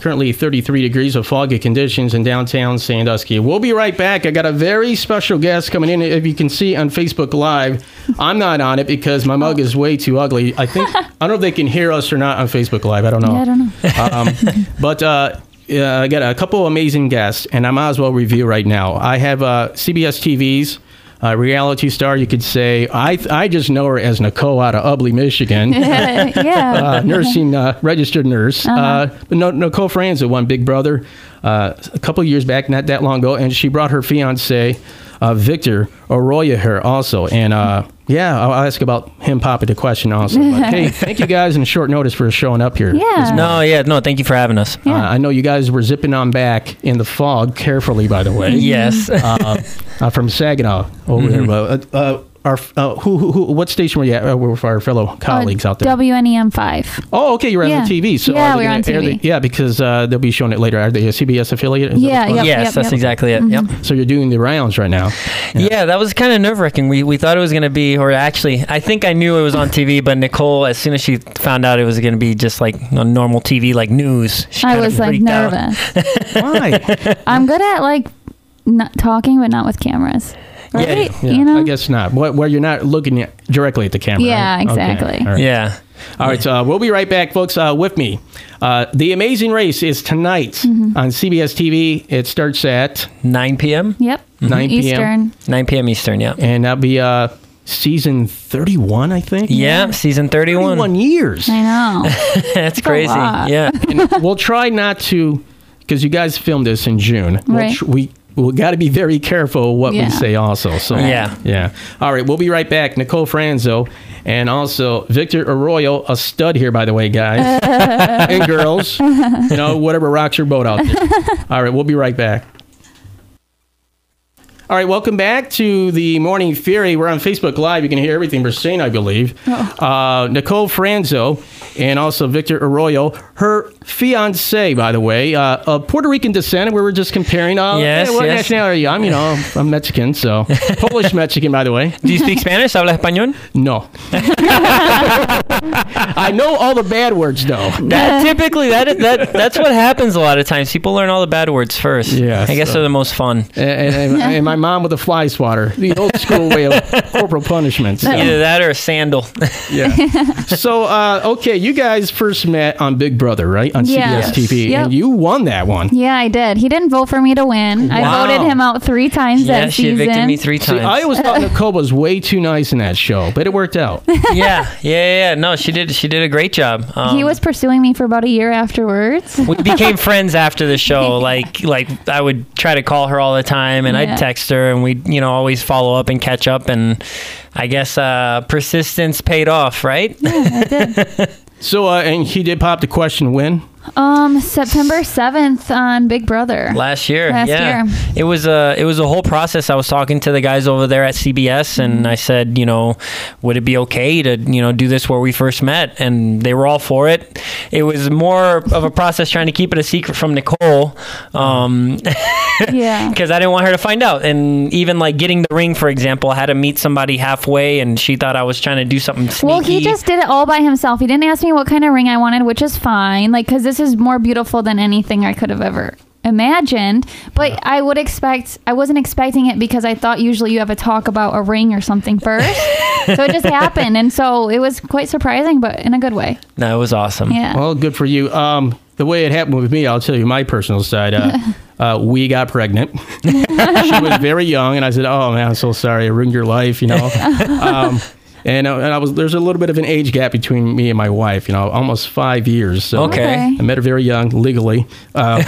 currently 33 degrees of foggy conditions in downtown Sandusky. We'll be right back. I got a very special guest coming in. If you can see on Facebook Live, I'm not on it because my mug is way too ugly. I don't know if they can hear us or not on Facebook Live. I don't know. Yeah, I don't know. But I got a couple amazing guests, and I might as well review right now. I have CBS TV's reality star, you could say. I just know her as Nicole out of Ubley, Michigan. Yeah. Nursing, registered nurse. But Nicole Franzo won Big Brother a couple years back, not that long ago, and she brought her fiance, Victor Arroyo, here also. And I'll ask about him popping the question also. But, hey, thank you guys in short notice for showing up here. Yeah. No, thank you for having us. Yeah. I know you guys were zipping on back in the fog carefully, by the way. Yes. From Saginaw over there. What station were you at with our fellow colleagues out there? WNEM 5. Oh, okay, you're on the TV. So yeah, we're on TV. Because they'll be showing it later. Are they a CBS affiliate? Yes, that's exactly it. Yep. So you're doing the rounds right now. Yeah, that was kind of nerve-wracking. We thought it was going to be, or actually, I think I knew it was on TV, but Nicole, as soon as she found out it was going to be just like on normal TV, like news, I was like nervous. Why? I'm good at like not talking, but not with cameras. Right? Yeah, you know? I guess not. Where you're not looking directly at the camera. Yeah, right? exactly. Okay. All right. Yeah. All right, so we'll be right back, folks. With me, The Amazing Race is tonight on CBS TV. It starts at 9 p.m. Yep. 9 p.m. Eastern. 9 p.m. Eastern, yeah. And that'll be season 31, I think. Yeah, season 31. 31 years. I know. That's crazy. Yeah. And we'll try not to, because you guys filmed this in June. Right. We got to be very careful what we say also. So Yeah. All right, we'll be right back. Nicole Franzo and also Victor Arroyo, a stud here, by the way, guys. And girls. Whatever rocks your boat out there. All right, we'll be right back. All right, welcome back to the Morning Fury. We're on Facebook Live. You can hear everything we're saying, I believe. Nicole Franzo and also Victor Arroyo, her fiancé, by the way, of Puerto Rican descent. We were just comparing. What nationality are you? I'm Mexican, so Polish Mexican, by the way. Do you speak Spanish? ¿Habla español? No. I know all the bad words, though. Typically, that's what happens a lot of times. People learn all the bad words first. Yeah, I guess they're the most fun. And my mom with a fly swatter, the old school way of corporal punishment. So. Either that or a sandal. Yeah. So, okay, you guys first met on Big Brother, right? On CBS TV. Yep. And you won that one. Yeah, I did. He didn't vote for me to win. Wow. I voted him out 3 times that she season. evicted me 3 times. See, I always thought Nicole was way too nice in that show, but it worked out. Yeah. No, she did a great job. He was pursuing me for about a year afterwards. We became friends after the show. Like I would try to call her all the time, and I'd text her, and we'd always follow up and catch up. And I guess persistence paid off, right? Yeah, it did. So, and he did pop the question when? September 7th on Big Brother. Last year. Year. It was a whole process. I was talking to the guys over there at CBS, and I said, would it be okay to, do this where we first met? And they were all for it. It was more of a process trying to keep it a secret from Nicole. Yeah. Because I didn't want her to find out. And even like getting the ring, for example, I had to meet somebody halfway, and she thought I was trying to do something sneaky. Well, he just did it all by himself. He didn't ask me what kind of ring I wanted, which is fine. Like, because this is more beautiful than anything I could have ever imagined. But I wasn't expecting it, because I thought usually you have a talk about a ring or something first. So it just happened. And so it was quite surprising, but in a good way. No, it was awesome. Yeah. Well, good for you. The way it happened with me, I'll tell you my personal side. We got pregnant. She was very young, and I said, "Oh man, I'm so sorry. I ruined your life." And there's a little bit of an age gap between me and my wife. Almost 5 years. So okay. I met her very young, legally. But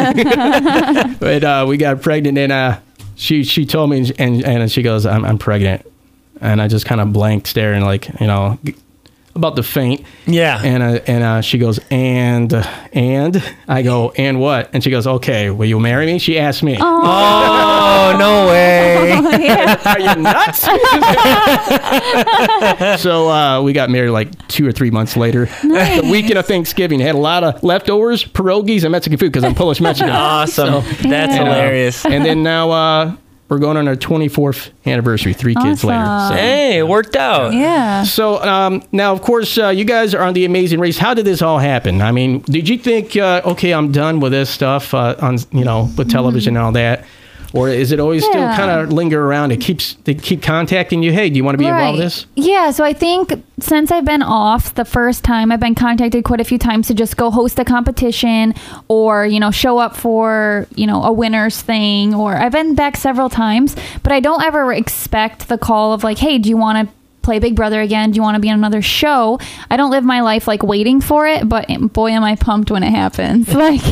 we got pregnant, and she told me, and she goes, "I'm pregnant," and I just kind of blank, staring, like about to faint. Yeah. And she goes, and I go, and what? And she goes, "Okay, will you marry me?" She asked me. Oh, no way. Are you nuts? So we got married like 2 or 3 months later. Nice. The weekend of Thanksgiving. Had a lot of leftovers, pierogies, and Mexican food, because I'm Polish Mexican. Awesome. So, That's hilarious. And then now we're going on our 24th anniversary, 3 kids later. Awesome. Hey, it worked out. Yeah. So now, of course, you guys are on The Amazing Race. How did this all happen? I mean, did you think, okay, I'm done with this stuff on, with television and all that? Or is it always still kind of linger around? They keep contacting you. Hey, do you want to be involved in this? Yeah. So I think since I've been off the first time, I've been contacted quite a few times to just go host a competition or, show up for, a winner's thing. Or I've been back several times, but I don't ever expect the call of like, hey, do you want to play Big Brother again? Do you want to be on another show? I don't live my life like waiting for it, but boy, am I pumped when it happens.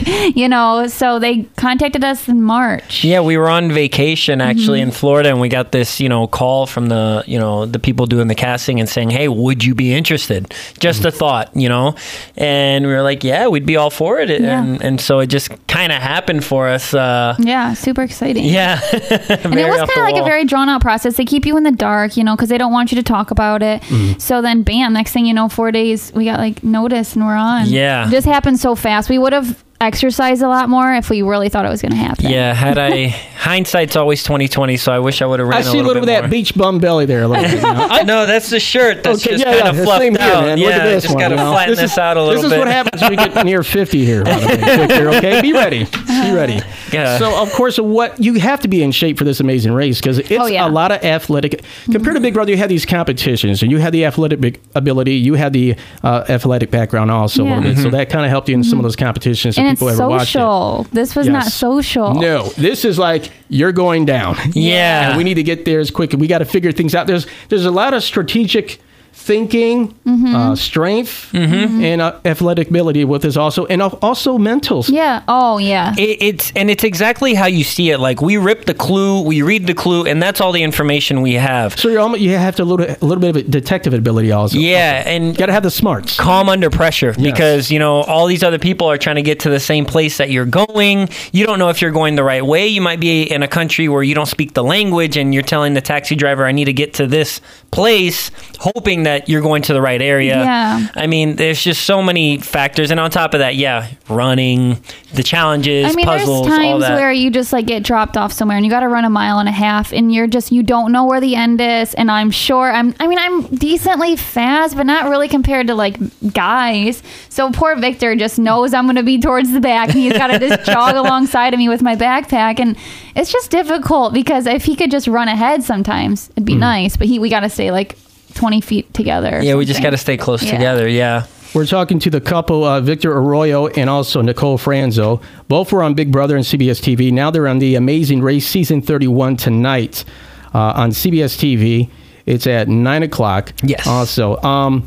So they contacted us in March. Yeah, we were on vacation actually in Florida, and we got this, call from the, the people doing the casting and saying, hey, would you be interested? Just a thought, and we were like, yeah, we'd be all for it. Yeah. And so it just kind of happened for us. Yeah, super exciting. Yeah. And it was kind of like a very drawn out process. They keep you in the dark, because they don't want you to talk about it. So then bam, next thing you know, 4 days we got like notice and we're on. Yeah. It just happened so fast. We would have exercised a lot more if we really thought it was going to happen. Yeah, hindsight's always 2020, so I wish I would have ran I see a little bit of that beach bum belly there a little bit. No, that's the shirt. That's just kind of the fluffed same out. here, man. Look at this just one, got to flatten this out a little bit. This is what happens when we get near 50 here. By the way, Victor, okay? Be ready. Be ready. Yeah. So, of course, you have to be in shape for this amazing race because it's a lot of athletic. Compared to Big Brother, you have these competitions, and you have the athletic ability. You have the athletic background also a little bit. So that kind of helped you in some of those competitions if people ever watched it. This was not social. No, this is like you're going down. Yeah. And we need to get there as quick. We got to figure things out. There's a lot of strategic thinking, strength, and athletic ability with this also, and also mentals. Yeah. Oh, yeah. It's exactly how you see it. Like we rip the clue, we read the clue, and that's all the information we have. So you have to a little bit of a detective ability also. Yeah, and you got to have the smarts. Calm under pressure because all these other people are trying to get to the same place that you're going. You don't know if you're going the right way. You might be in a country where you don't speak the language, and you're telling the taxi driver, "I need to get to this place," hoping that you're going to the right area. Yeah. I mean, there's just so many factors. And on top of that, running, the challenges, puzzles, there's times all that. where you just like get dropped off somewhere and you got to run 1.5 miles and you don't know where the end is. And I'm sure I'm decently fast, but not really compared to like guys. So poor Victor just knows I'm going to be towards the back and he's got to just jog alongside of me with my backpack. And it's just difficult because if he could just run ahead sometimes, it'd be nice. But we got to stay like 20 feet together. Yeah, we just got to stay close together. Yeah. We're talking to the couple, Victor Arroyo and also Nicole Franzo. Both were on Big Brother and CBS TV. Now they're on The Amazing Race Season 31 tonight on CBS TV. It's at 9 o'clock. Yes. Also,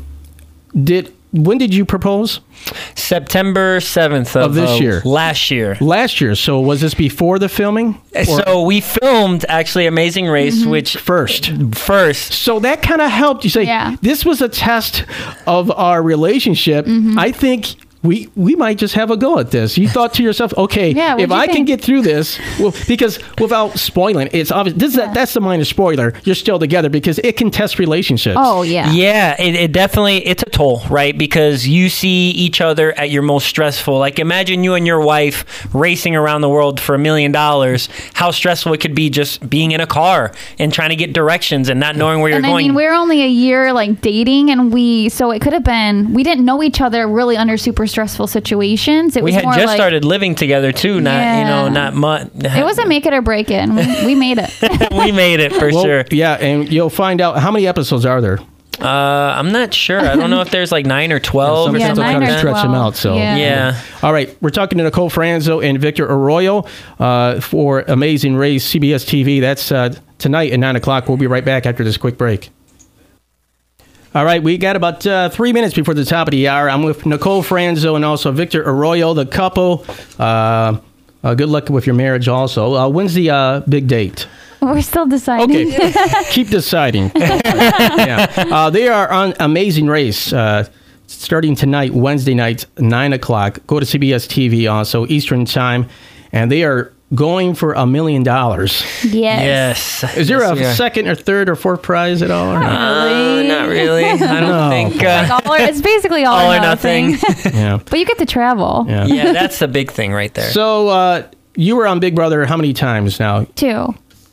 when did you propose? September 7th of this year. Last year. Last year. So was this before the filming? So we filmed actually Amazing Race, which First. So that kind of helped you say, this was a test of our relationship. I think we might just have a go at this. You thought to yourself, okay, if I can get through this, because without spoiling, it's obvious. That's the minor spoiler. You're still together because it can test relationships. Oh, yeah. Yeah, it definitely, it's a toll, right? Because you see each other at your most stressful. Like imagine you and your wife racing around the world for $1 million. How stressful it could be just being in a car and trying to get directions and not knowing where you're going. I mean, we're only a year like dating and so it could have been, we didn't know each other really under super stressful situations. We had just started living together too, not much. It was a make it or break it. We made it. We made it for sure. Yeah, and you'll find out how many episodes are there. I'm not sure. I don't know if there's like 9 or 12 or something. Kind of stretch them out. So yeah. All right, we're talking to Nicole Franzo and Victor Arroyo for Amazing Race CBS TV. That's tonight at 9 o'clock. We'll be right back after this quick break. All right, we got about 3 minutes before the top of the hour. I'm with Nicole Franzo and also Victor Arroyo, the couple. Good luck with your marriage also. When's the big date? We're still deciding. Okay, keep deciding. They are on Amazing Race starting tonight, Wednesday night, 9 o'clock. Go to CBS TV also, Eastern Time. And they are going for $1 million. Yes. Is there a second or third or fourth prize at all? Or not? Not really. I don't think. It's basically all or nothing. Yeah. But you get to travel. Yeah, that's the big thing right there. So you were on Big Brother how many times now? 2.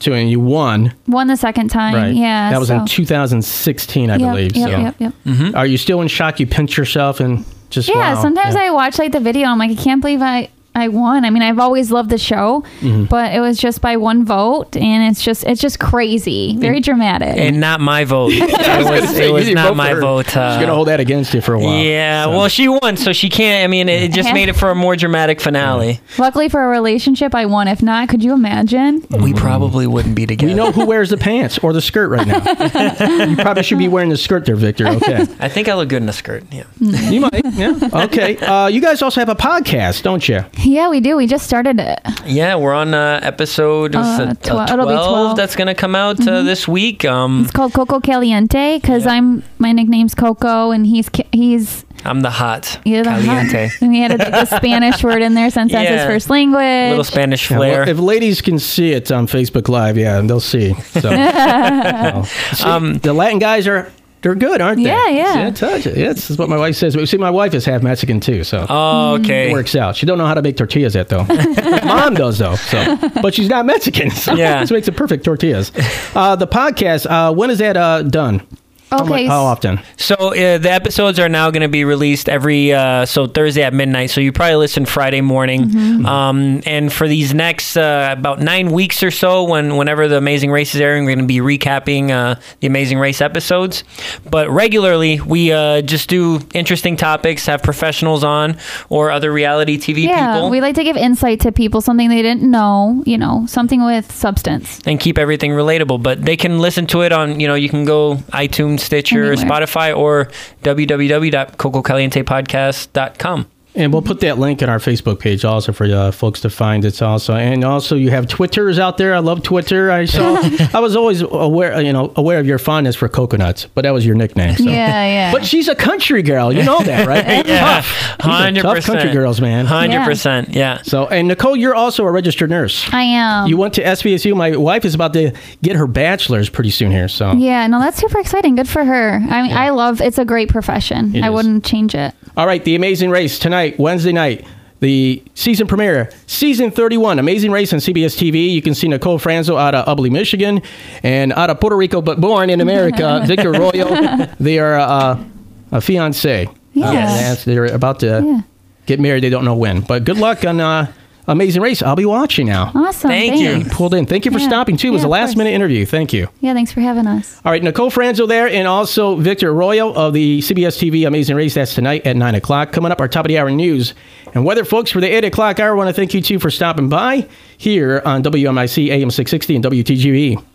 too, and you won. Won the second time. Right. Yeah. That was so. in 2016, I believe. Yep, so. yep. Are you still in shock? You pinch yourself and just Yeah, wow. sometimes I watch like the video. I'm like, I can't believe I won. I mean, I've always loved the show, but it was just by one vote, and it's just crazy, very dramatic. And not my vote. It was You not vote my for her. vote. She's gonna hold that against you for a while. Yeah, So. well, she won, so she can't. I mean, it just made it for a more dramatic finale. Luckily for a relationship, I won. If not, could you imagine? We probably wouldn't be together. We know who wears the pants or the skirt right now. You probably should be wearing the skirt there, Victor. Okay. I think I look good in a skirt. Yeah. You might. Yeah. Okay. You guys also have a podcast, don't you? Yeah, we do. We just started it. Yeah, we're on episode 12. It'll be 12. That's going to come out this week. It's called Coco Caliente because my nickname's Coco, and he's I'm the hot the caliente. hot. And we had the Spanish word in there since that's his Yeah. first language. Little Spanish Yeah, flair. well, if ladies can see it on Facebook Live, yeah, they'll see. So, the Latin guys they're good, aren't they? Yeah. See, I told you. Yeah, this is what my wife says. See, my wife is half Mexican too, so Oh, okay. it works out. She don't know how to make tortillas yet, though. Mom does, though. So, but she's not Mexican, so Yeah. this makes it perfect tortillas. The podcast, when is that done? Okay. How often? So the episodes are now going to be released every Thursday at midnight. So you probably listen Friday morning. And for these next about 9 weeks or so, whenever the Amazing Race is airing, we're going to be recapping the Amazing Race episodes. But regularly, we just do interesting topics, have professionals on, or other reality TV people, we like to give insight to people, something they didn't know, something with substance. and keep everything relatable. But they can listen to it on, you can go iTunes, Stitcher, Anywhere. Spotify, or www.cococalientepodcast.com. And we'll put that link on our Facebook page also for folks to find it also. And also you have Twitters out there. I love Twitter. I was always aware of your fondness for coconuts, but that was your nickname. So. Yeah. But she's a country girl. You know that, right? Yeah, Tough. 100%. Tough country girls, man. 100%. Yeah. So, and Nicole, you're also a registered nurse. I am. You went to SVSU. My wife is about to get her bachelor's pretty soon here. So Yeah, no, that's super exciting. Good for her. I mean, I love it's a great profession. It I is. wouldn't change it. All right, The Amazing Race tonight, Wednesday night. The season premiere, season 31, Amazing Race on CBS TV. You can see Nicole Franzo out of Ubly, Michigan, and out of Puerto Rico, but born in America, Victor Arroyo. They are a fiance. Yeah. They're about to get married. They don't know when. But good luck on Amazing Race. I'll be watching now. Awesome. Thank you. Thanks. Pulled in. Thank you for Yeah. stopping, too. It was Yeah, a of course. last-minute interview. Thank you. Yeah, thanks for having us. All right, Nicole Franzo there, and also Victor Arroyo of the CBS TV Amazing Race. That's tonight at 9 o'clock. Coming up, our top-of-the-hour news and weather, folks, for the 8 o'clock hour. I want to thank you, too, for stopping by here on WMIC AM 660 and WTGE.